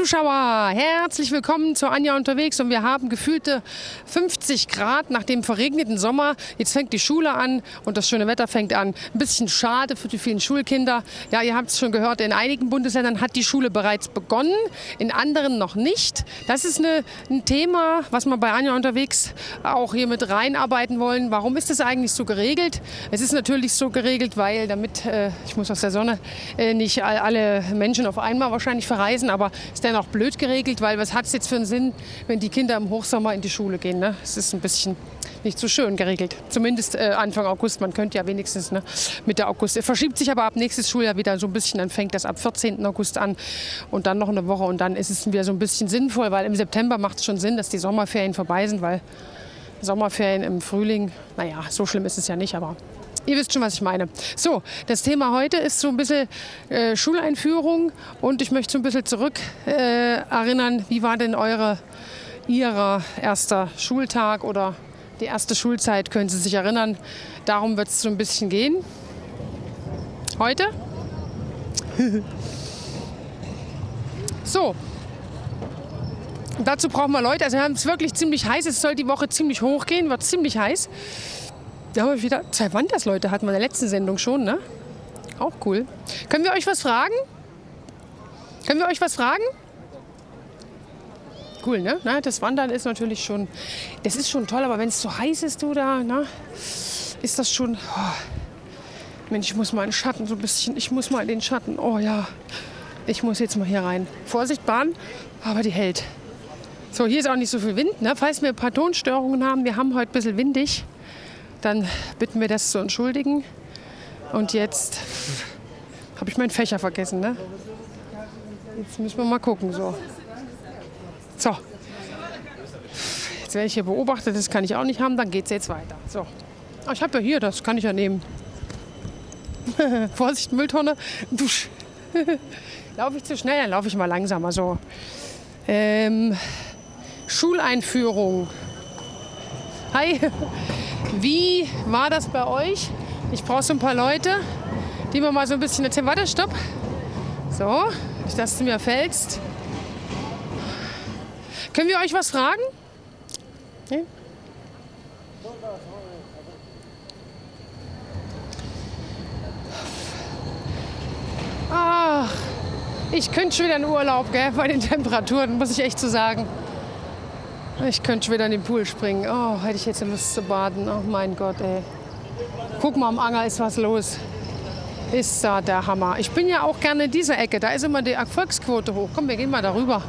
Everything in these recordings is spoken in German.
Zuschauer, herzlich willkommen zu Anja unterwegs und wir haben gefühlte 50 Grad nach dem verregneten Sommer. Jetzt fängt die Schule an und das schöne Wetter fängt an. Ein bisschen schade für die vielen Schulkinder. Ja, ihr habt es schon gehört, in einigen Bundesländern hat die Schule bereits begonnen, in anderen noch nicht. Das ist ein Thema, was wir bei Anja unterwegs auch hier mit reinarbeiten wollen. Warum ist das eigentlich so geregelt? Es ist natürlich so geregelt, weil damit, ich muss aus der Sonne, nicht alle Menschen auf einmal wahrscheinlich verreisen, aber ist dann auch blöd geregelt, weil was hat es jetzt für einen Sinn, wenn die Kinder im Hochsommer in die Schule gehen? Ne? Es ist ein bisschen nicht so schön geregelt. Zumindest Anfang August. Man könnte ja wenigstens Mitte August. Es verschiebt sich aber ab nächstes Schuljahr wieder so ein bisschen. Dann fängt das ab 14. August an und dann noch eine Woche. Und dann ist es wieder so ein bisschen sinnvoll, weil im September macht es schon Sinn, dass die Sommerferien vorbei sind, weil Sommerferien im Frühling, naja, so schlimm ist es ja nicht, aber ihr wisst schon, was ich meine. So, das Thema heute ist so ein bisschen Schuleinführung und ich möchte so ein bisschen zurück erinnern, wie war denn Ihr erster Schultag oder die erste Schulzeit, können Sie sich erinnern? Darum wird es so ein bisschen gehen. Heute? So. Und dazu brauchen wir Leute. Also wir haben es wirklich ziemlich heiß. Es soll die Woche ziemlich hoch gehen, wird ziemlich heiß. Da haben wir wieder 2 Wandersleute, hatten wir in der letzten Sendung schon, ne? Auch cool. Können wir euch was fragen? Können wir euch was fragen? Cool, ne? Na, das Wandern ist natürlich schon, das ist schon toll, aber wenn es so heiß ist, du da, na, ist das schon, Mensch, ich muss mal in den Schatten so ein bisschen, ich muss mal in den Schatten, oh ja, ich muss jetzt mal hier rein. Vorsicht, Bahn, aber die hält. So, hier ist auch nicht so viel Wind, ne? Falls wir ein paar Tonstörungen haben, wir haben heute ein bisschen windig. Dann bitten wir das zu entschuldigen. Und jetzt habe ich meinen Fächer vergessen. Ne? Jetzt müssen wir mal gucken. So. Jetzt werde ich hier beobachtet, das kann ich auch nicht haben. Dann geht es jetzt weiter. So. Ah, ich habe ja hier, das kann ich ja nehmen. Vorsicht, Mülltonne. Dusch. Laufe ich zu schnell, dann laufe ich mal langsamer. So. Schuleinführung. Hi. Wie war das bei euch? Ich brauche so ein paar Leute, die mir mal so ein bisschen erzählen. Warte, stopp. So, nicht, dass du mir fällst. Können wir euch was fragen? Nee? Ach, ich könnte schon wieder in Urlaub, gell, bei den Temperaturen, muss ich echt so sagen. Ich könnte schon wieder in den Pool springen. Oh, hätte ich jetzt Lust zu baden. Oh mein Gott, ey. Guck mal, am Anger ist was los. Ist da der Hammer. Ich bin ja auch gerne in dieser Ecke. Da ist immer die Erfolgsquote hoch. Komm, wir gehen mal darüber.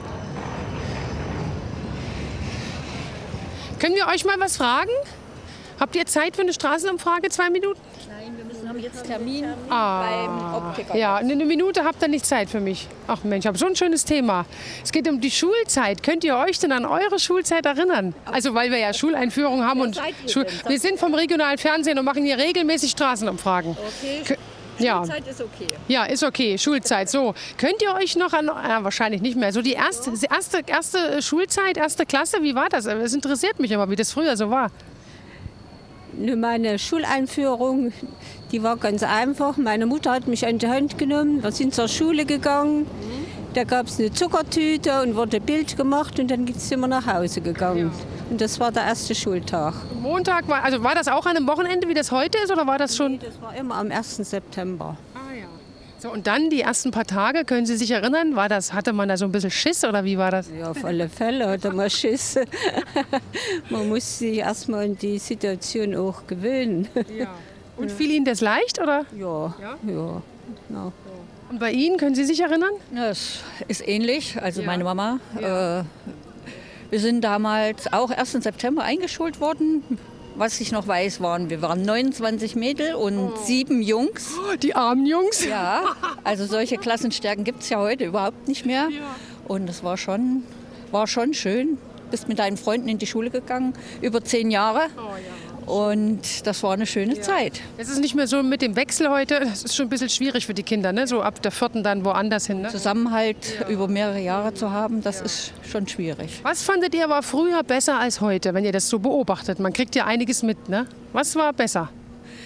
Können wir euch mal was fragen? Habt ihr Zeit für eine Straßenumfrage? 2 Minuten? Nein, wir haben jetzt Termin beim Optiker. Ja, eine Minute habt ihr nicht Zeit für mich. Ach Mensch, ich habe so ein schönes Thema. Es geht um die Schulzeit. Könnt ihr euch denn an eure Schulzeit erinnern? Also weil wir ja Schuleinführung haben und wir sind vom regionalen Fernsehen und machen hier regelmäßig Straßenumfragen. Okay. Ja. Schulzeit ist okay. Ja, ist okay. Schulzeit. So, könnt ihr euch noch an, wahrscheinlich nicht mehr, so die erste Schulzeit, erste Klasse, wie war das? Es interessiert mich immer, wie das früher so war. Meine Schuleinführung, die war ganz einfach. Meine Mutter hat mich an die Hand genommen, wir sind zur Schule gegangen. Da gab es eine Zuckertüte und wurde Bild gemacht und dann sind wir nach Hause gegangen. Ja. Und das war der erste Schultag. Montag war das auch an einem Wochenende, wie das heute ist, oder war das schon? Nee, das war immer am 1. September. Ah ja. So, und dann die ersten paar Tage, können Sie sich erinnern, hatte man da so ein bisschen Schiss oder wie war das? Ja, auf alle Fälle hatte man Schiss. Man muss sich erstmal an die Situation auch gewöhnen. Ja. Und fiel Ihnen das leicht, oder? Ja. Genau. Und bei Ihnen, können Sie sich erinnern? Ja, es ist ähnlich. Also meine Mama. Ja. Wir sind damals auch 1. September eingeschult worden. Was ich noch weiß, wir waren 29 Mädel und 7 Jungs. Oh, die armen Jungs. Ja, also solche Klassenstärken gibt es ja heute überhaupt nicht mehr. Ja. Und es war schon schön. Bist mit deinen Freunden in die Schule gegangen, über 10 Jahre. Oh, ja. Und das war eine schöne Zeit. Es ist nicht mehr so mit dem Wechsel heute. Es ist schon ein bisschen schwierig für die Kinder, ne? So ab der 4. dann woanders hin. Ne? Zusammenhalt über mehrere Jahre zu haben, das ist schon schwierig. Was fandet ihr aber früher besser als heute, wenn ihr das so beobachtet? Man kriegt ja einiges mit, ne? Was war besser?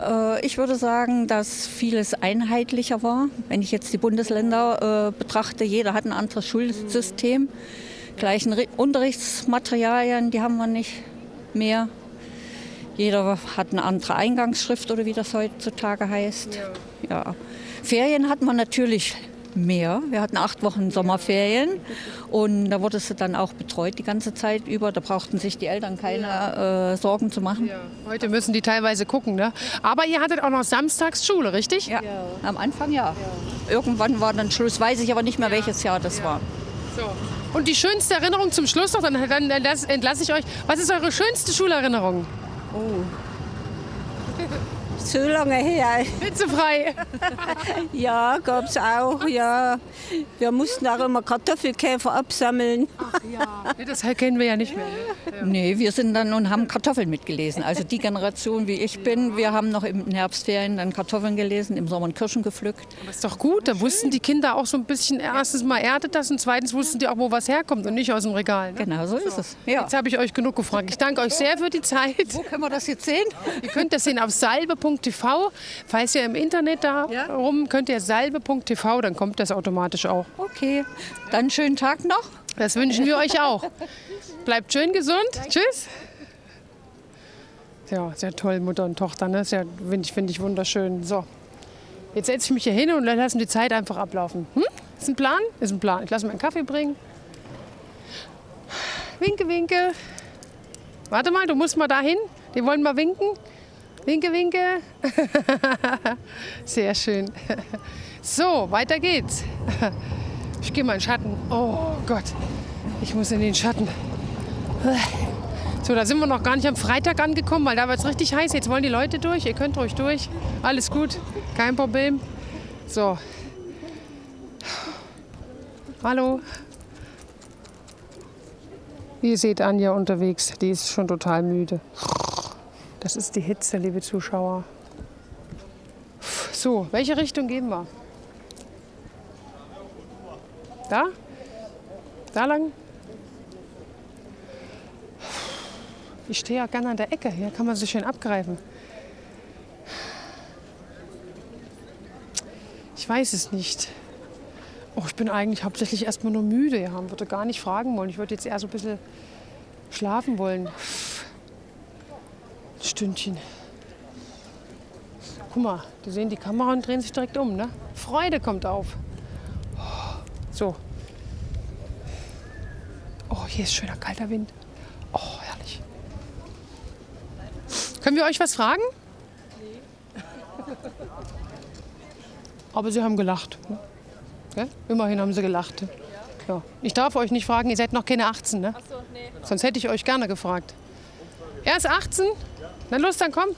Ich würde sagen, dass vieles einheitlicher war. Wenn ich jetzt die Bundesländer betrachte, jeder hat ein anderes Schulsystem. Gleichen Unterrichtsmaterialien, die haben wir nicht mehr. Jeder hat eine andere Eingangsschrift oder wie das heutzutage heißt. Ja. Ferien hatten wir natürlich mehr. Wir hatten 8 Wochen Sommerferien und da wurde sie dann auch betreut die ganze Zeit über. Da brauchten sich die Eltern keine Sorgen zu machen. Ja. Heute müssen die teilweise gucken, ne? Aber ihr hattet auch noch samstags Schule, richtig? Ja, am Anfang ja. Irgendwann war dann Schluss, weiß ich aber nicht mehr, welches Jahr das war. So. Und die schönste Erinnerung zum Schluss noch, dann entlasse ich euch. Was ist eure schönste Schulerinnerung? Oh. So lange her. Hitzefrei. Ja, gab es auch, ja. Wir mussten auch immer Kartoffelkäfer absammeln. Ach ja, das kennen wir ja nicht mehr. Ne? Ja. Nee, wir sind dann und haben Kartoffeln mitgelesen. Also die Generation, wie ich bin, wir haben noch im Herbstferien dann Kartoffeln gelesen, im Sommer Kirschen gepflückt. Aber ist doch gut, da wussten die Kinder auch so ein bisschen, erstens mal erdet das und zweitens wussten die auch, wo was herkommt und nicht aus dem Regal. Ne? Genau, so ist es. Ja. Jetzt habe ich euch genug gefragt. Ich danke euch sehr für die Zeit. Wo können wir das jetzt sehen? Ihr könnt das sehen auf salbe.tv. Falls ihr im Internet da rum könnt ihr salbe.tv, dann kommt das automatisch auch. Okay, dann schönen Tag noch. Das wünschen wir euch auch. Bleibt schön gesund. Tschüss. Ja, sehr toll, Mutter und Tochter. Ne? Finde ich wunderschön. So, jetzt setze ich mich hier hin und lassen die Zeit einfach ablaufen. Ist ein Plan? Ist ein Plan. Ich lasse mir einen Kaffee bringen. Winke, winke. Warte mal, du musst mal dahin. Die wollen mal winken. Winke, winke. Sehr schön. So, weiter geht's. Ich gehe mal in den Schatten. Oh Gott, ich muss in den Schatten. So, da sind wir noch gar nicht am Freitag angekommen, weil da wird es richtig heiß. Jetzt wollen die Leute durch. Ihr könnt ruhig durch. Alles gut, kein Problem. So. Hallo. Ihr seht Anja unterwegs. Die ist schon total müde. Das ist die Hitze, liebe Zuschauer. So, welche Richtung gehen wir? Da? Da lang? Ich stehe ja gerne an der Ecke. Hier kann man sich schön abgreifen. Ich weiß es nicht. Oh, ich bin eigentlich hauptsächlich erstmal nur müde. Ja, ich würde gar nicht fragen wollen. Ich würde jetzt eher so ein bisschen schlafen wollen. Ein Stündchen. Guck mal, die sehen die Kamera und drehen sich direkt um. Ne? Freude kommt auf. So. Oh, hier ist schöner kalter Wind. Oh, herrlich. Können wir euch was fragen? Nee. Aber sie haben gelacht. Ne? Okay? Immerhin haben sie gelacht. Ja. Ich darf euch nicht fragen, ihr seid noch keine 18, ne? Ach so, nee. Sonst hätte ich euch gerne gefragt. Er ist 18? Na los, dann komm.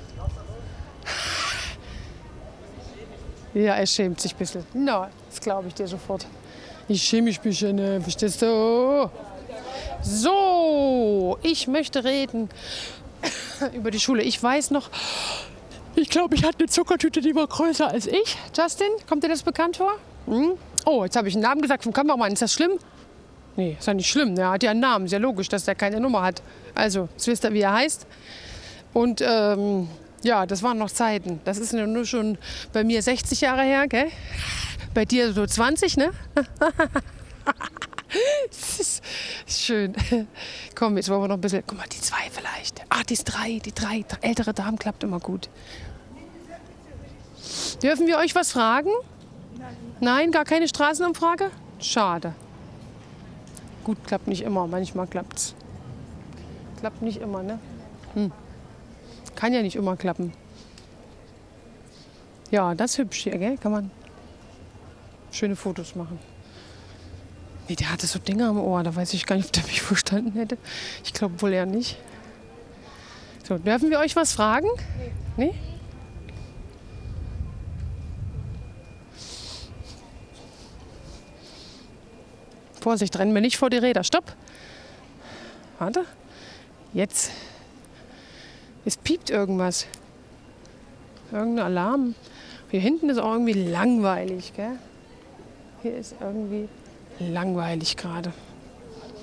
Ja, er schämt sich ein bisschen. Na, das glaube ich dir sofort. Ich schäme mich ein bisschen, verstehst du? So, ich möchte reden über die Schule. Ich weiß noch, ich glaube, ich hatte eine Zuckertüte, die war größer als ich. Justin, kommt dir das bekannt vor? Hm? Oh, jetzt habe ich einen Namen gesagt vom Kameramann. Ist das schlimm? Nee, ist ja nicht schlimm. Er hat ja einen Namen. Ist ja logisch, dass der keine Nummer hat. Also, jetzt wisst ihr, wie er heißt. Und ja, das waren noch Zeiten. Das ist nur schon bei mir 60 Jahre her, gell? Bei dir so 20, ne? Das ist schön. Komm, jetzt wollen wir noch ein bisschen. Guck mal, die 2 vielleicht. Ach, die 3. Die 3. Ältere Damen klappt immer gut. Dürfen wir euch was fragen? Nein, gar keine Straßenumfrage? Schade. Gut, klappt nicht immer. Manchmal klappt's. Klappt nicht immer, ne? Kann ja nicht immer klappen. Ja, das ist hübsch hier, gell? Kann man schöne Fotos machen. Nee, der hatte so Dinge am Ohr, da weiß ich gar nicht, ob der mich verstanden hätte. Ich glaube wohl eher nicht. So, dürfen wir euch was fragen? Nee. Nee? Vorsicht, rennen wir nicht vor die Räder. Stopp. Warte. Jetzt. Es piept irgendwas. Irgendein Alarm. Hier hinten ist auch irgendwie langweilig, gell? Hier ist irgendwie langweilig gerade.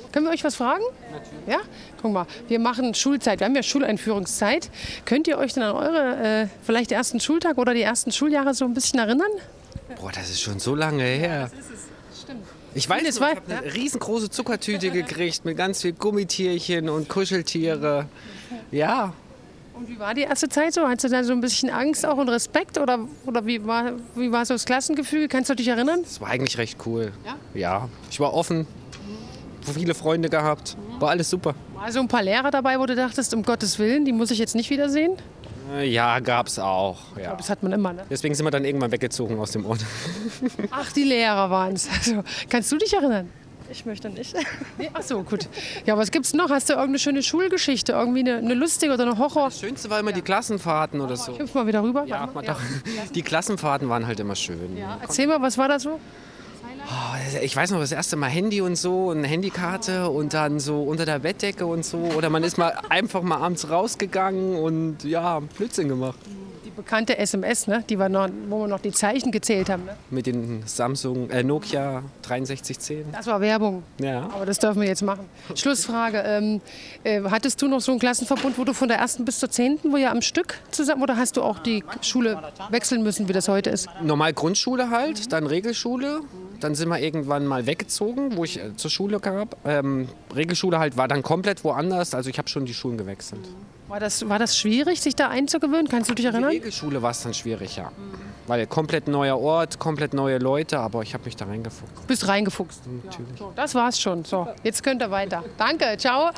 Können wir euch was fragen? Natürlich. Ja? Guck mal, wir machen Schulzeit, wir haben ja Schuleinführungszeit. Könnt ihr euch denn an eure vielleicht ersten Schultag oder die ersten Schuljahre so ein bisschen erinnern? Boah, das ist schon so lange her. Das ist es, stimmt. Ich weiß, ich habe eine riesengroße Zuckertüte gekriegt mit ganz viel Gummitierchen und Kuscheltiere. Ja. Und wie war die erste Zeit so? Hattest du da so ein bisschen Angst auch und Respekt? Oder wie war so das Klassengefühl? Kannst du dich erinnern? Das war eigentlich recht cool. Ja? Ja. Ich war offen, viele Freunde gehabt. War alles super. War so ein paar Lehrer dabei, wo du dachtest, um Gottes Willen, die muss ich jetzt nicht wiedersehen? Ja, gab's auch. Ja. Das hat man immer, ne? Deswegen sind wir dann irgendwann weggezogen aus dem Ort. Ach, die Lehrer waren es. Also, kannst du dich erinnern? Ich möchte nicht. Nee, ach so, gut. Ja, was gibt's noch? Hast du irgendeine schöne Schulgeschichte? Irgendwie eine lustige oder eine Horror? Das Schönste war immer die Klassenfahrten oder so. Ich hüpf mal wieder rüber. Ja, Warte mal. die Klassenfahrten waren halt immer schön. Ja. Erzähl mal, was war da so? Oh, ich weiß noch, das erste Mal Handy und so, eine Handykarte und dann so unter der Bettdecke und so. Oder man ist mal einfach mal abends rausgegangen und ja, Blödsinn gemacht. Die bekannte SMS, ne? Die war noch, wo wir noch die Zeichen gezählt haben. Ne? Mit den Nokia 6310. Das war Werbung. Ja. Aber das dürfen wir jetzt machen. Schlussfrage. Hattest du noch so einen Klassenverbund, wo du von der 1. bis zur 10., wo ihr am Stück zusammen, oder hast du auch die Schule wechseln müssen, wie das heute ist? Normal Grundschule halt, dann Regelschule. Dann sind wir irgendwann mal weggezogen, wo ich zur Schule gab. Regelschule halt war dann komplett woanders. Also ich habe schon die Schulen gewechselt. War das schwierig, sich da einzugewöhnen? Kannst du dich In erinnern? der Regelschule war es dann schwierig, ja. Weil komplett neuer Ort, komplett neue Leute, aber ich habe mich da reingefuchst. Bist reingefuchst. Natürlich. So, das war's schon. So, jetzt könnt ihr weiter. Danke, ciao.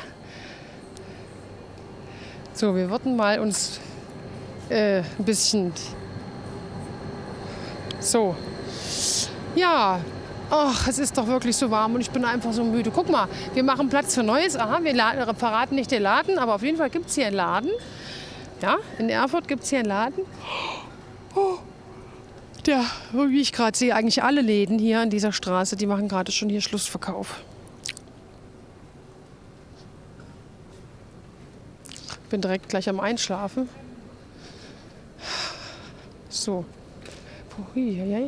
So, wir würden mal uns ein bisschen... So. Ja. Ach, es ist doch wirklich so warm und ich bin einfach so müde. Guck mal, wir machen Platz für Neues. Aha, wir verraten nicht den Laden, aber auf jeden Fall gibt es hier einen Laden. Ja, in Erfurt gibt es hier einen Laden. Oh. Ja, wie ich gerade sehe, eigentlich alle Läden hier an dieser Straße, die machen gerade schon hier Schlussverkauf. Ich bin direkt gleich am Einschlafen. So. Hui.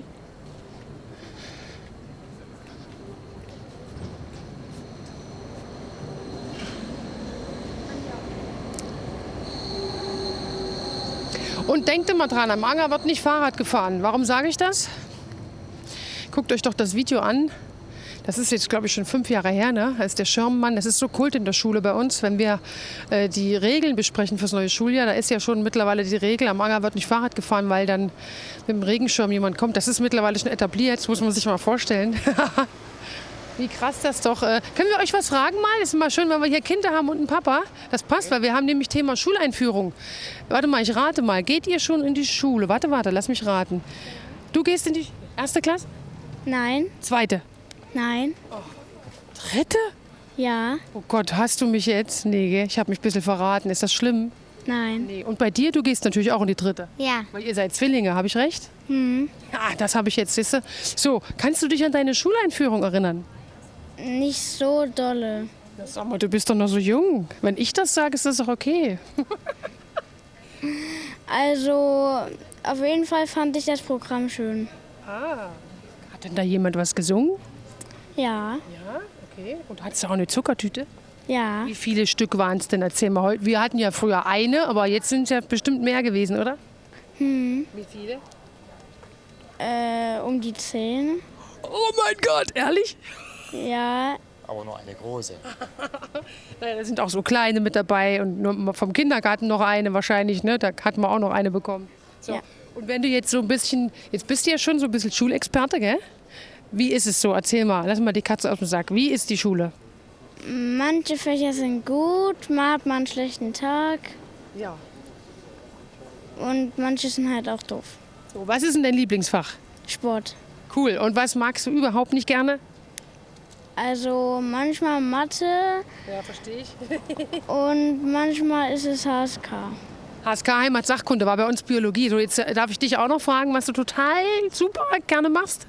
Und denkt immer dran, am Anger wird nicht Fahrrad gefahren. Warum sage ich das? Guckt euch doch das Video an. Das ist jetzt, glaube ich, schon 5 Jahre her, ne? Da ist der Schirmmann. Das ist so Kult in der Schule bei uns, wenn wir die Regeln besprechen fürs neue Schuljahr. Da ist ja schon mittlerweile die Regel, am Anger wird nicht Fahrrad gefahren, weil dann mit dem Regenschirm jemand kommt. Das ist mittlerweile schon etabliert, das muss man sich mal vorstellen. Wie krass das doch. Können wir euch was fragen mal? Das ist mal schön, wenn wir hier Kinder haben und einen Papa. Das passt, weil wir haben nämlich Thema Schuleinführung. Warte mal, ich rate mal. Geht ihr schon in die Schule? Warte, lass mich raten. Du gehst in die 1. Klasse? Nein, 2. nein, 3.? ja, Oh Gott, hast du mich jetzt? Nee, gell? Ich habe mich ein bisschen verraten. Ist das schlimm? nein, Nee. Und bei dir, du gehst natürlich auch in die 3. ja, Weil ihr seid Zwillinge, habe ich recht? Ja, das habe ich jetzt, siehste. So, kannst du dich an deine Schuleinführung erinnern? nicht so dolle. Ja, sag mal, du bist doch noch so jung. Wenn ich das sage, ist das doch okay. Also, auf jeden Fall fand ich das Programm schön. Hat denn da jemand was gesungen? Ja, Ja, okay. Und hattest du auch eine Zuckertüte? ja, Wie viele Stück waren es denn? Erzähl mal heute. Wir hatten ja früher eine, aber jetzt sind es ja bestimmt mehr gewesen, oder? Wie viele? um die 10. Oh mein Gott, ehrlich? Ja, Aber nur eine große. Naja, da sind auch so kleine mit dabei und nur vom Kindergarten noch eine wahrscheinlich, ne? Da hat man auch noch eine bekommen. So. Ja. Und wenn du jetzt so ein bisschen, jetzt bist du ja schon so ein bisschen Schulexperte, gell? Wie ist es so? Erzähl mal, lass mal die Katze aus dem Sack. Wie ist die Schule? manche Fächer sind gut, mal hat man einen schlechten Tag Ja. und manche sind halt auch doof. So, was ist denn dein Lieblingsfach? Sport. Cool. Und was magst du überhaupt nicht gerne? Also manchmal Mathe Ja, verstehe ich. und manchmal ist es HSK. HSK Heimat Sachkunde war bei uns Biologie. So, jetzt darf ich dich auch noch fragen, was du total super gerne machst?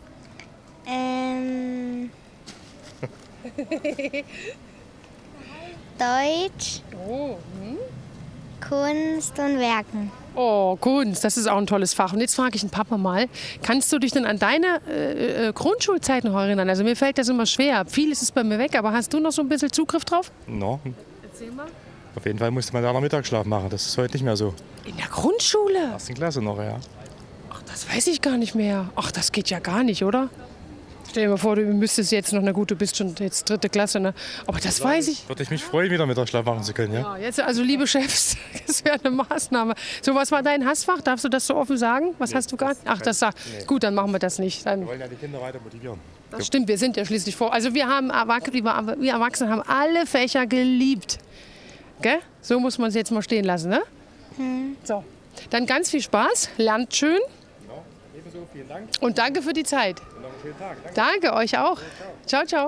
Deutsch, Oh. Kunst und Werken. Oh, Kunst, das ist auch ein tolles Fach. Und jetzt frage ich den Papa mal, kannst du dich denn an deine Grundschulzeit noch erinnern? Also mir fällt das immer schwer. Vieles ist bei mir weg, aber hast du noch so ein bisschen Zugriff drauf? No, Erzähl mal. auf jeden Fall musste man da noch Mittagsschlaf machen. Das ist heute nicht mehr so. In der Grundschule? Ersten Klasse noch, ja. Ach, das weiß ich gar nicht mehr. Ach, das geht ja gar nicht, oder? Stell dir mal vor, du müsstest jetzt noch, na gut, du bist schon jetzt 3. Klasse, ne? Aber das weiß ich. Würde ich mich freuen, wieder Mittagsschlaf machen zu können, ja? Ja, jetzt also, liebe Chefs, das wäre eine Maßnahme. So, was war dein Hassfach? Darfst du das so offen sagen? Was hast du gar nicht? Ach, das sagt. Gut, dann machen wir das nicht. Dann, Wir wollen ja die Kinder weiter motivieren. das stimmt, wir sind ja schließlich vor. Also wir Erwachsene haben alle Fächer geliebt. Gell? So muss man es jetzt mal stehen lassen, ne? So, dann ganz viel Spaß, lernt schön. Ebenso, vielen Dank Und danke für die Zeit. und noch einen schönen Tag. Danke euch auch. Ciao, ciao.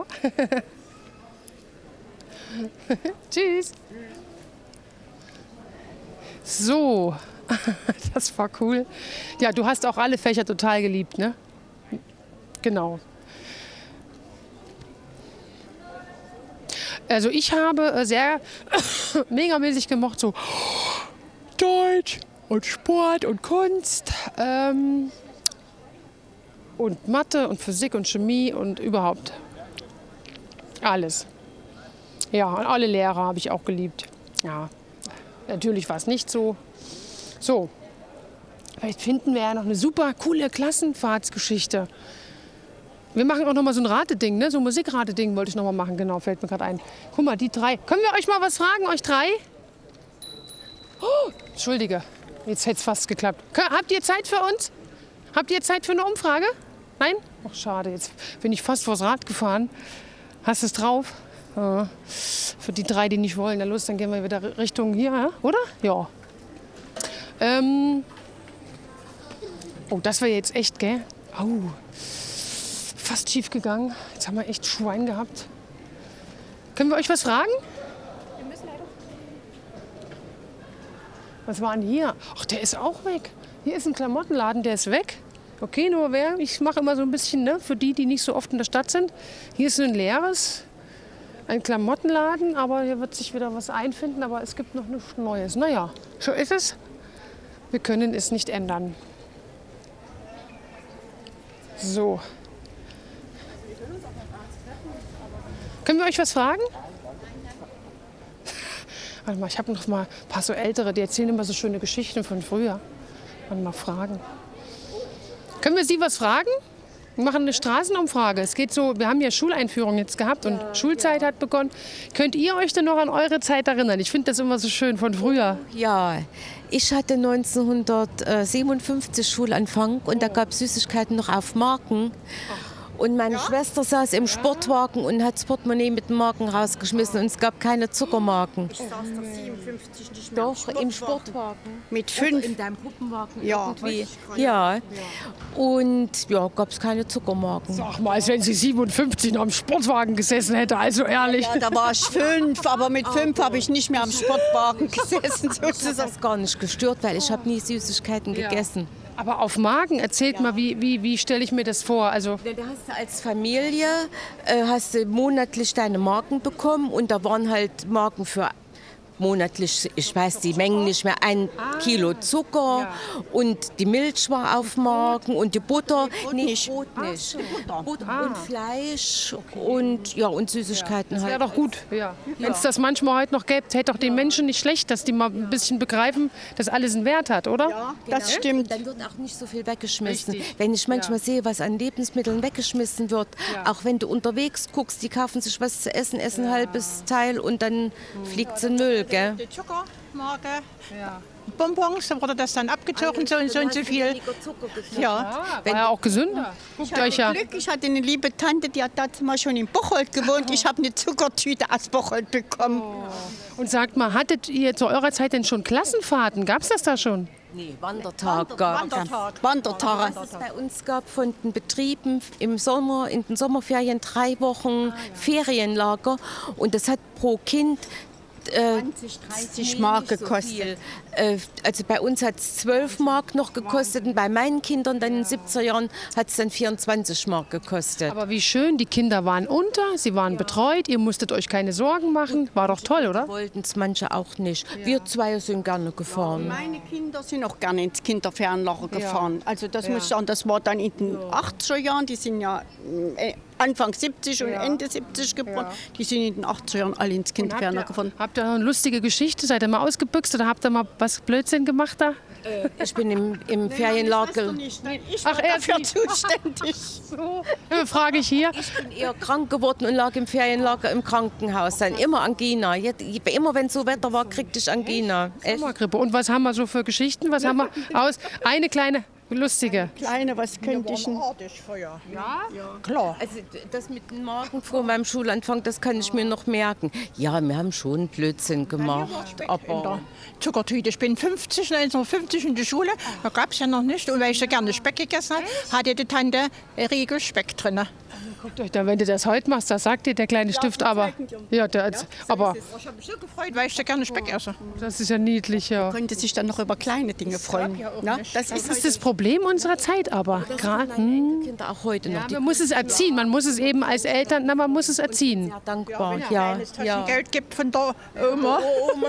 Tschüss. So, das war cool. Ja, du hast auch alle Fächer total geliebt, ne? Genau. Also ich habe sehr megamäßig gemocht, so Deutsch und Sport und Kunst und Mathe und Physik und Chemie und überhaupt alles. Ja, und alle Lehrer habe ich auch geliebt. Ja, natürlich war es nicht so. So, vielleicht finden wir ja noch eine super coole Klassenfahrtsgeschichte. Wir machen auch noch mal so ein Rateding, ne? So ein Musikrateding wollte ich noch mal machen, genau, fällt mir gerade ein. Guck mal, die 3. Können wir euch mal was fragen, euch 3? Oh, Entschuldige, jetzt hätte es fast geklappt. Habt ihr Zeit für uns? Habt ihr Zeit für eine Umfrage? Nein? Ach, schade, jetzt bin ich fast vors Rad gefahren. Hast du es drauf? Ja. Für die 3, die nicht wollen, dann los, dann gehen wir wieder Richtung hier, ja? Oder? Ja. Oh, das war jetzt echt, gell? Au. Fast schief gegangen. Jetzt haben wir echt Schwein gehabt. Können wir euch was fragen? Was war denn hier? Ach, der ist auch weg. Hier ist ein Klamottenladen, der ist weg. Okay, nur wer? Ich mache immer so ein bisschen, ne, für die, die nicht so oft in der Stadt sind. Hier ist ein leeres, ein Klamottenladen, aber hier wird sich wieder was einfinden, aber es gibt noch nichts Neues. Naja, so ist es. Wir können es nicht ändern. So. Können wir euch was fragen? Warte mal, ich habe noch mal ein paar so Ältere, die erzählen immer so schöne Geschichten von früher. Mal fragen. Können wir Sie was fragen? Wir machen eine Straßenumfrage. Es geht so, wir haben ja Schuleinführung jetzt gehabt und Schulzeit hat begonnen. Könnt ihr euch denn noch an eure Zeit erinnern? Ich finde das immer so schön von früher. Ja, ich hatte 1957 Schulanfang und da gab es Süßigkeiten noch auf Marken. Und meine Schwester saß im Sportwagen und hat das Portemonnaie mit den Marken rausgeschmissen und es gab keine Zuckermarken. Ich saß da 57 nicht mehr Doch, im Sportwagen. Mit 5. In deinem Puppenwagen Ja. irgendwie. Ja. Und ja, gab es keine Zuckermarken. Sag mal, als wenn sie 57 noch am Sportwagen gesessen hätte, also ehrlich. Ja, da war ich 5, aber mit 5 habe ich nicht mehr am Sportwagen gesessen. Das hat das gar nicht gestört, weil ich habe nie Süßigkeiten gegessen. Aber auf Magen, erzählt mal, wie stelle ich mir das vor? Also, Ja, da hast du als Familie hast du monatlich deine Marken bekommen und da waren halt Marken für monatlich, ich weiß die Mengen nicht mehr, 1 Kilo Zucker und die Milch war auf Marken und die Butter, Brot nicht. Butter und Fleisch und, ja, und Süßigkeiten wäre halt. doch gut. Ja. Wenn es das manchmal heute noch gäbe, hätte doch den Menschen nicht schlecht, dass die mal ein bisschen begreifen, dass alles einen Wert hat, oder? Ja, das stimmt. Dann wird auch nicht so viel weggeschmissen. Richtig. Wenn ich manchmal sehe, was an Lebensmitteln weggeschmissen wird, auch wenn du unterwegs guckst, die kaufen sich was zu essen, essen ein halbes Teil und dann fliegt es in den Müll, gell? Die Zuckermarke, Bonbons, da wurde das dann abgezogen, so und so viel. Ja. War ja auch gesünder. Guckt euch ja. Glück, ich hatte eine liebe Tante, die hat damals schon in Bocholt gewohnt. Ich habe eine Zuckertüte aus Bocholt bekommen. Und sagt mal, hattet ihr zu eurer Zeit denn schon Klassenfahrten? Gab es das da schon? Nee, Wandertag gab Wandertage. es bei uns gab von den Betrieben im Sommer, in den Sommerferien 3 Wochen Ferienlager und das hat pro Kind 20, 30 Mark gekostet. Also bei uns hat es 12 Mark noch gekostet und bei meinen Kindern dann in den 70er Jahren hat es dann 24 Mark gekostet. Aber wie schön, die Kinder waren unter, sie waren betreut, ihr musstet euch keine Sorgen machen. War doch toll, oder? Wollten es manche auch nicht. Wir zwei sind gerne gefahren. Meine Kinder sind auch gerne ins Kinderfernlager gefahren. Also das muss ich sagen, das war dann in den 80er Jahren, die sind ja Anfang 70 und Ende 70 geboren. Die sind in den 80er Jahren alle ins Kinderfernlager gefahren. Habt ihr noch eine lustige Geschichte? Seid ihr mal ausgebüxt oder habt ihr mal was Blödsinn gemacht da? Ich bin im Ferienlager. Ich Ach, war dafür zuständig. So, frage ich hier. Ich bin eher krank geworden und lag im Ferienlager im Krankenhaus. Dann immer Angina. Immer wenn so Wetter war, kriegte ich Angina. Echt? Sommergrippe. Und was haben wir so für Geschichten? Was haben wir aus? Eine kleine lustige. Kleine, was könnte ich denn? Ja, klar. Also das mit dem Magen vor meinem Schulanfang, das kann ich mir noch merken. Ja, wir haben schon Blödsinn gemacht. Aber Zuckertüte. Ich bin 1950 in die Schule, da gab es ja noch nicht. Und weil ich so gerne Speck gegessen habe, hatte die Tante Riegel Speck drin. Guckt euch da, wenn du das heute machst, da sagt dir der kleine Stift aber. Ja, aber Ich habe mich so gefreut, weil ich so gerne Speck esse. das ist ja niedlich, ja. Konnte sich dann noch über kleine Dinge freuen. Ja, das Das ist das Problem unserer Zeit aber. Gerade. Kinder auch heute noch. Ja, man muss es erziehen. Man muss es eben als Eltern, man muss es erziehen. Sehr dankbar. Ja, ja. Geld gibt von der Oma.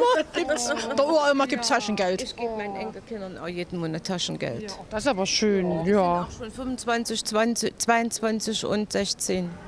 Der Uroma gibt Taschengeld. Ich gebe meinen Enkelkindern auch jeden Monat Taschengeld. Das ist aber schön, ja. Schon 25, 22 und 16.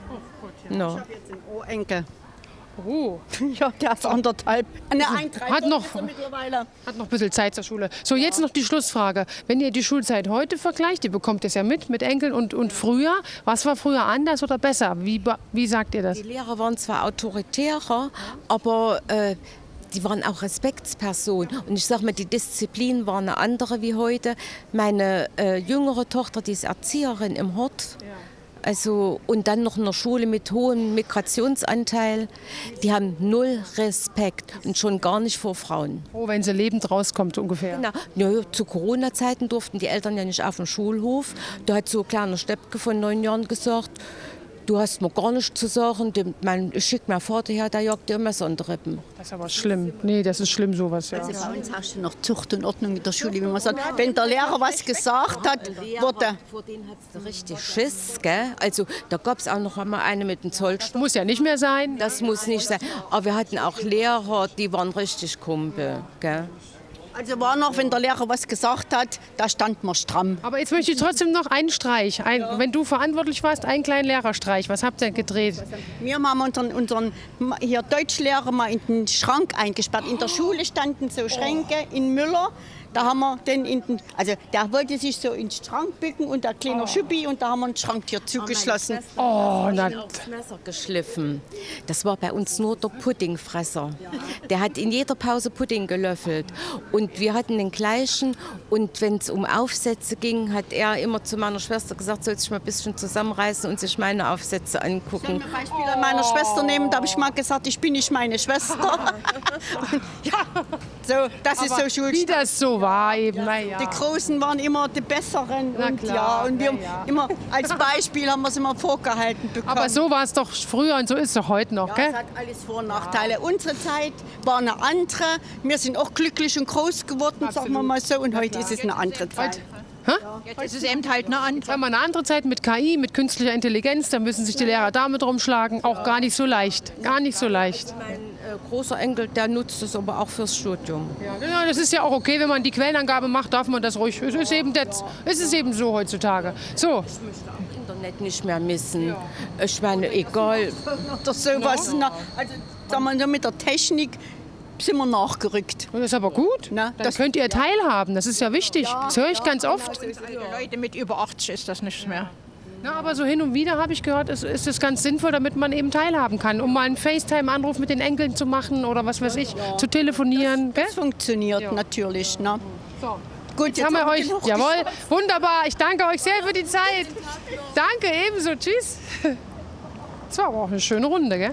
No. jetzt ein Urenkel. Oh, Ja, der ist 1,5. Ne, 1,3 Hat noch- ist er mittlerweile. hat noch ein bisschen Zeit zur Schule. So, jetzt noch die Schlussfrage. Wenn ihr die Schulzeit heute vergleicht, ihr bekommt es ja mit Enkeln und früher, was war früher anders oder besser? Wie sagt ihr das? Die Lehrer waren zwar autoritärer, aber die waren auch Respektspersonen. Und ich sage mal, die Disziplin war eine andere wie heute. Meine jüngere Tochter, die ist Erzieherin im Hort. Also, und dann noch in der Schule mit hohem Migrationsanteil. Die haben null Respekt und schon gar nicht vor Frauen. Oh, wenn sie lebend rauskommt ungefähr. Na, ja, zu Corona-Zeiten durften die Eltern ja nicht auf den Schulhof. Da hat so ein kleiner Steppke von 9 Jahren gesagt, du hast mir gar nichts zu sagen. Ich schicke meinen Vater her, der jagt dir Messer an die Rippen. Das ist aber schlimm. Nee, das ist schlimm sowas, ja. Also bei uns herrschte noch Zucht und Ordnung in der Schule, wie man sagt. Wenn der Lehrer was gesagt hat, wurde... Vor denen hat es richtig Schiss, gell? Also da gab es auch noch einmal eine mit dem Zollstock. Muss ja nicht mehr sein. Das muss nicht sein. Aber wir hatten auch Lehrer, die waren richtig Kumpel, gell? Also war noch, wenn der Lehrer was gesagt hat, da stand man stramm. Aber jetzt möchte ich trotzdem noch einen Streich. Wenn du verantwortlich warst, einen kleinen Lehrerstreich. Was habt ihr gedreht? Wir haben unseren hier Deutschlehrer mal in den Schrank eingesperrt. In der Schule standen so Schränke in Müller. Da haben wir den also der wollte sich so in den Schrank bücken und der kleine Schuppi und da haben wir den Schrank hier zugeschlossen. Oh, na, Aufs Messer geschliffen. Das war bei uns nur der Puddingfresser. Der hat in jeder Pause Pudding gelöffelt. Und wir hatten den gleichen. Und wenn es um Aufsätze ging, hat er immer zu meiner Schwester gesagt, soll sich mal ein bisschen zusammenreißen und sich meine Aufsätze angucken. Ein Beispiel an meiner Schwester nehmen, da habe ich mal gesagt, ich bin nicht meine Schwester. Ja, so, das ist so wie Schulstoff. das so war eben, naja. Die Großen waren immer die Besseren. Na Und, klar, ja, und wir na ja. immer als Beispiel haben wir es immer vorgehalten bekommen. Aber so war es doch früher und so ist es doch heute noch, Ja, gell? es hat alles Vor- und Nachteile. Unsere Zeit war eine andere. Wir sind auch glücklich und groß geworden, sagen wir mal so. Und heute ist es eine andere Zeit. Jetzt ist es eben halt eine andere. Sagen wir eine andere Zeit mit KI, mit künstlicher Intelligenz, da müssen sich die Lehrer damit rumschlagen. Auch gar nicht so leicht. Gar nicht so leicht. Mein großer Enkel, der nutzt es aber auch fürs Studium. Ja, das ist ja auch okay, wenn man die Quellenangabe macht, darf man das ruhig. Es ist eben so heutzutage. So, Internet nicht mehr missen. Ich meine, egal. Oder sowas. Also, sagen wir, mit der Technik sind wir nachgerückt. das ist aber gut. Na, Dann das- könnt ihr teilhaben, das ist ja wichtig. Das höre ich ganz oft. Alte Leute mit über 80 ist das nichts mehr. Na, aber so hin und wieder habe ich gehört, ist es ganz sinnvoll, damit man eben teilhaben kann, um mal einen FaceTime-Anruf mit den Enkeln zu machen oder was weiß ich, zu telefonieren. Gell? Das funktioniert natürlich. Ne? Gut, Jetzt haben wir euch. genug Jawohl, wunderbar. Ich danke euch sehr für die Zeit. Danke, ebenso. Tschüss. Das war aber auch eine schöne Runde, gell?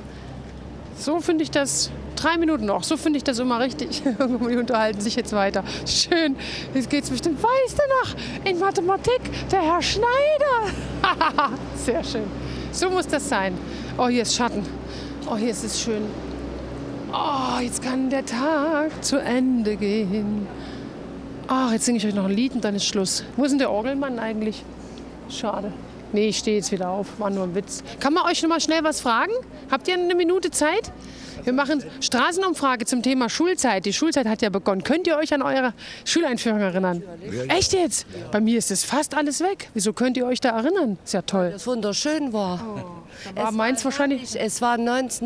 So finde ich das. 3 Minuten noch, so finde ich das immer richtig. Die unterhalten sich jetzt weiter. Schön. Jetzt geht's bestimmt. Weißt du noch, in Mathematik, der Herr Schneider. Sehr schön. So muss das sein. Oh, hier ist Schatten. Oh, hier ist es schön. Oh, jetzt kann der Tag zu Ende gehen. Ach, jetzt singe ich euch noch ein Lied und dann ist Schluss. Wo ist denn der Orgelmann eigentlich? Schade. Nee, ich stehe jetzt wieder auf. War nur ein Witz. Kann man euch noch mal schnell was fragen? Habt ihr eine Minute Zeit? Wir machen Straßenumfrage zum Thema Schulzeit. Die Schulzeit hat ja begonnen. Könnt ihr euch an eure Schuleinführung erinnern? Echt jetzt? Bei mir ist das fast alles weg. Wieso könnt ihr euch da erinnern? Ist ja toll. Das wunderschön war. War meins wahrscheinlich. Es war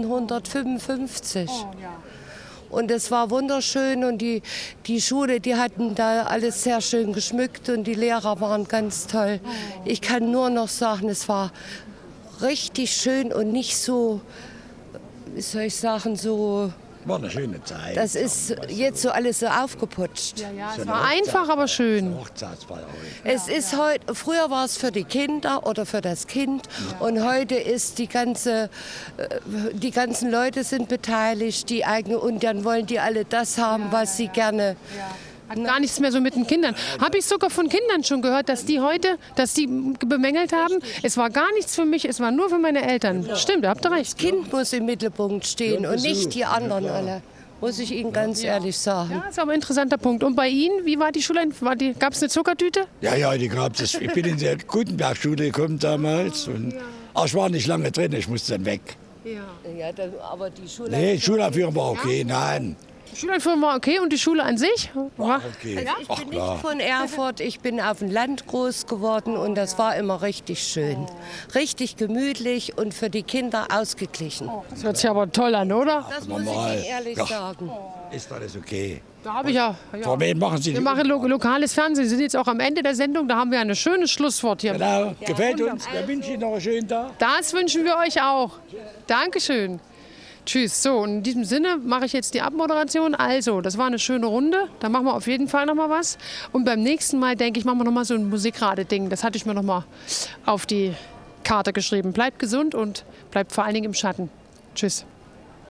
1955. Und es war wunderschön und die Schule, die hatten da alles sehr schön geschmückt und die Lehrer waren ganz toll. Ich kann nur noch sagen, es war richtig schön und nicht so, wie soll ich sagen, so... War eine schöne Zeit. Das ist jetzt so alles so aufgeputscht. Ja, es war einfach, aber schön. Es ist heute, früher war es für die Kinder oder für das Kind und heute ist die ganzen Leute sind beteiligt, die eigene und dann wollen die alle das haben, was sie gerne. Hat gar nichts mehr so mit den Kindern. Habe ich sogar von Kindern schon gehört, dass die bemängelt haben, es war gar nichts für mich, es war nur für meine Eltern. Stimmt, da habt ihr recht. Das Kind muss im Mittelpunkt stehen und nicht die anderen alle, muss ich Ihnen ganz ehrlich sagen. Ja, das ist aber ein interessanter Punkt. Und bei Ihnen, wie war die Schule? Gab es eine Zuckertüte? Ja, die gab es. Ich bin in die Gutenberg-Schule gekommen damals. Und, aber ich war nicht lange drin, ich musste dann weg. Aber die Schule... Nee, die Schulaufführung war okay, nein. Die Schuleinführung war okay und die Schule an sich? War okay. Also ich bin nicht von Erfurt, ich bin auf dem Land groß geworden und das war immer richtig schön. Richtig gemütlich und für die Kinder ausgeglichen. Das hört sich aber toll an, oder? Das muss ich Ihnen ehrlich sagen. Ist alles okay. Da habe ich ja. Vor wen machen Sie? Wir machen lokales Fernsehen. Sie sind jetzt auch am Ende der Sendung. Da haben wir ein schönes Schlusswort hier. Genau, gefällt uns. Wir wünschen Ihnen noch einen schönen Tag. Das wünschen wir euch auch. Dankeschön. Tschüss. So, und in diesem Sinne mache ich jetzt die Abmoderation. Also, das war eine schöne Runde. Da machen wir auf jeden Fall noch mal was. Und beim nächsten Mal, denke ich, machen wir noch mal so ein Musikrate-Ding. Das hatte ich mir noch mal auf die Karte geschrieben. Bleibt gesund und bleibt vor allen Dingen im Schatten. Tschüss.